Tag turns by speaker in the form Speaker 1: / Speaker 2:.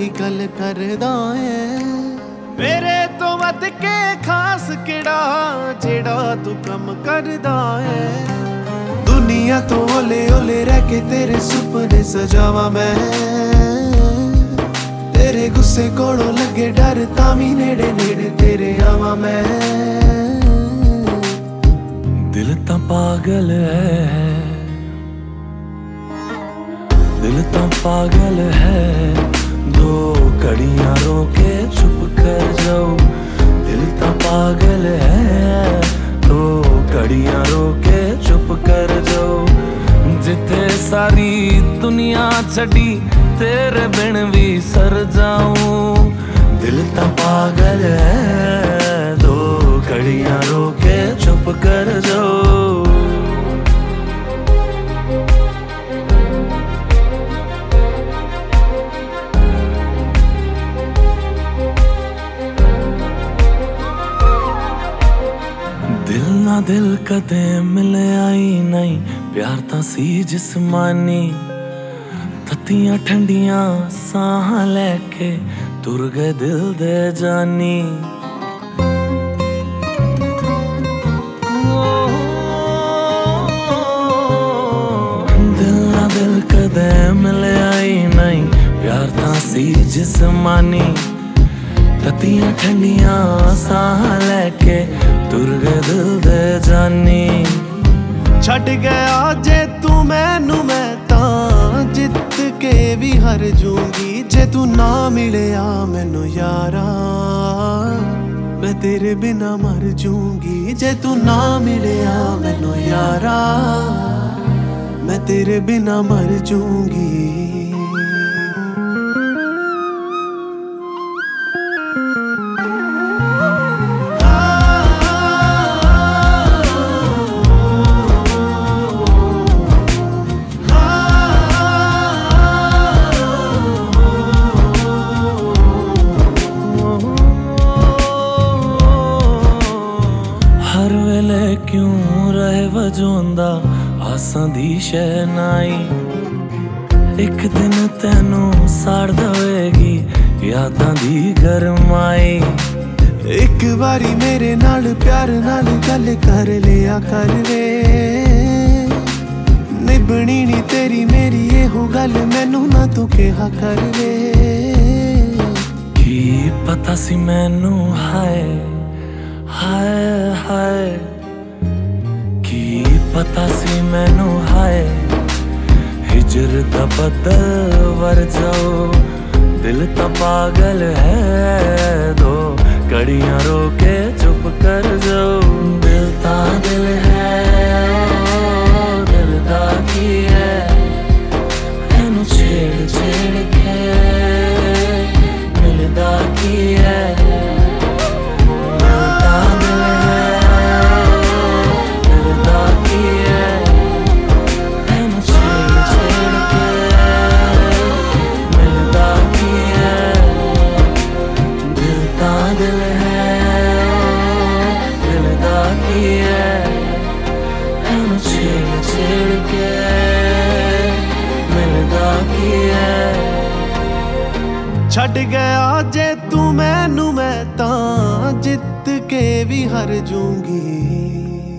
Speaker 1: ही गल करदा है। मेरे तो वध के खास किड़ा जेड़ा तू कम करदा है। दुनिया तो ओले ओले रह के तेरे सुपने सजावा मैं। तेरे गुस्से कोलों लगे डर तावी नेड़े नेड़े तेरे आवा मैं।
Speaker 2: दिल तां पागल है, दिल तां पागल है। दो घड़ियां रोके चुप कर जाओ। दिल तां पागल है, दो घड़ियां रोके चुप कर जाओ। जिथे सारी दुनिया छड़ी तेरे बिन भी सर जाऊं। दिल तां पागल है, दो घड़ियां रोके चुप कर जाओ। दिल ना दिल कदे मिलिया ही नहीं, प्यार तां सी जिस्मानी। तत्तियां ठंडियां साह लैके तुर गए दिल दे जानी। दिल ना दिल कदे मिलिया ही नहीं, प्यार तां सी जिस्मानी। तत्तियां ठंडियां साह लैके तुर गए दिल दे जानी।
Speaker 1: छड़ गया जे तू मैनू मैं तां जित के भी हार जूंगी। जे तू ना मिलिया मैनू यारा मैं तेरे बिना मर जूंगी। जे तू ना मिलिया मैनू यारा मैं तेरे बिना मर जूंगी।
Speaker 2: हर वेले क्यों रहे वजोंदा आसां दी शहनाई। एक दिन तेनू साड़ दवेगी यादां दी गरमाई।
Speaker 1: एक बारी मेरे नाल प्यार नाल गल कर लिया कर वे। निभनी नी तेरी मेरी एहो गल मैनू ना तू कहा कर वे।
Speaker 2: की पता सी मैनू हाय हाय हाय। की पता सी मैनू हाय हिजर दा बदल वर जाओ। दिल तां पागल है, दो घड़ियां रोके चुप कर जाओ। दिल तां दिल है, दिल दा की है एनू छेड़ छेड़ के मिलदा की है।
Speaker 1: छड़ गया जे तू मैनू मैं तां जित के भी हार जूंगी।